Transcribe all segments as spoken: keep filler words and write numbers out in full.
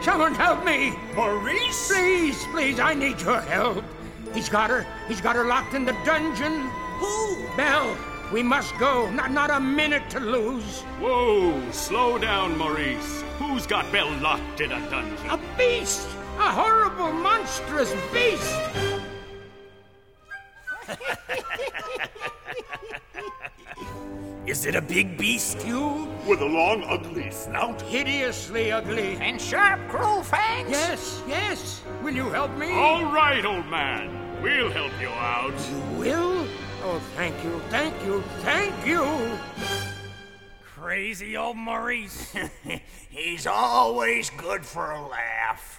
Someone help me! Maurice? Please, please, I need your help. He's got her. He's got her locked in the dungeon. Who? Belle, we must go. Not, not a minute to lose. Whoa, slow down, Maurice. Who's got Belle locked in a dungeon? A beast! A horrible, monstrous beast! Is it a big beast? You? With a long, ugly snout? Hideously ugly. And sharp, cruel fangs? Yes, yes. Will you help me? All right, old man. We'll help you out. You will? Oh, thank you, thank you, thank you! Crazy old Maurice. He's always good for a laugh.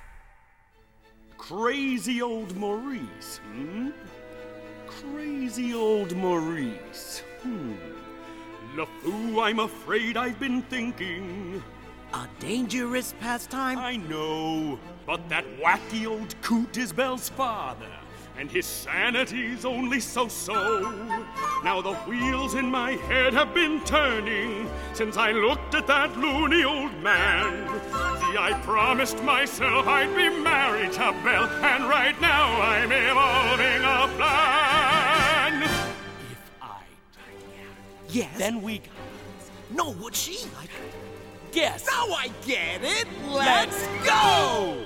Crazy old Maurice, hmm? Crazy old Maurice, hmm. LeFou, I'm afraid I've been thinking. A dangerous pastime? I know, but that wacky old coot is Belle's father, and his sanity's only so-so. Now the wheels in my head have been turning since I looked at that loony old man. See, I promised myself I'd be married to Belle, and right now I'm evolving a plan. If I... Yes? Then we got... No, would she? I... Guess. Now I get it! Let's go!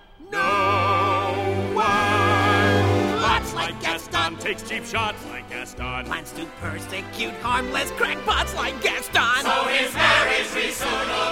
No one plots like Gaston, takes cheap shots like Gaston, Plans to persecute harmless crackpots like Gaston. So his marriage we soon